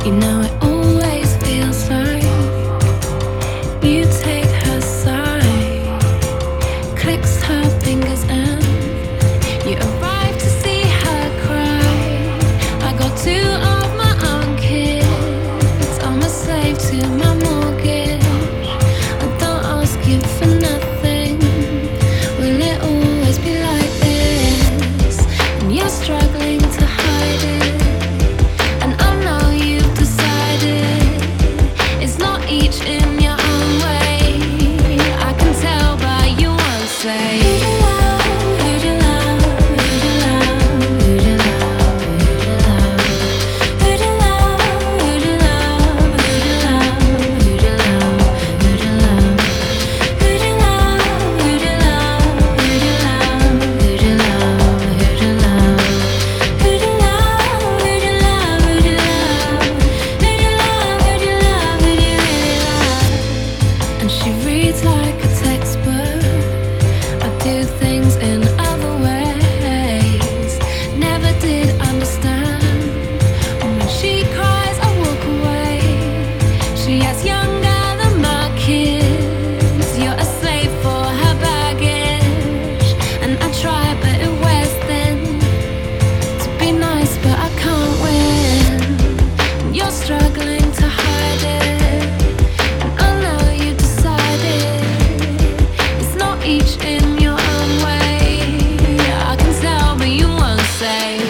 You know it always feels like you take her side, clicks her fingers and you arrive to see her cry. I got two of my own kids, I'm a slave to my mortgage. I don't ask you for nothing, will it always be like this? And you're struggling to hide it, and I know you've decided it's not each in your own way. I can tell by you won't say. Who'd you love? Who'd you love? Who'd you love? Who'd you love? Who'd you love? Who'd you love? Who'd you love? Who'd you love? Who'd you love? Who'd you love? Who'd you love? Who'd you love? Who'd you love? Who'd you love? Who'd you love? Who'd you love? Who'd you love? Who'd you love? Who'd you love? Who'd you really love? And she reads like a textbook. I do things in other ways. Never did understand. And when she cries, I walk away. She acts younger than my kids. You're a slave for her baggage. And I try, but it wears thin. To be nice, but I can't win. And you're struggling to hide it. And I know you decided it's not each in your own way. I can tell, but you won't say.